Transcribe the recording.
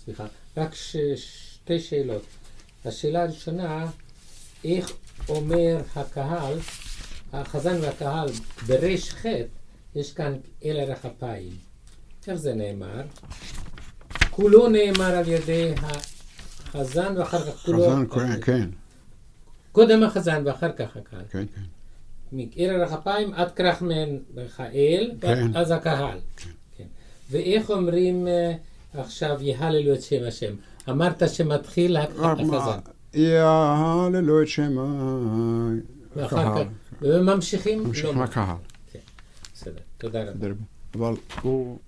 סליחה, רק שתי שאלות. השאלה הראשונה, איך אומר הקהל, החזן והקהל בריש חטא, יש כאן אל ערך אפיים. איך זה נאמר? כולו נאמר על ידי החזן ואחר כך כולו... חזן, כן. קודם החזן ואחר כך הקהל. כן, כן. מאל ערך אפיים עד כרך מן האל, ואז הקהל. כן. ואיך אומרים עכשיו יהללו את שם השם? אמרת שמתחיל החזן. יהללו את שם הקהל. וממשיכים? ממשיכים הקהל. בסדר, תודה רבה. אבל הוא...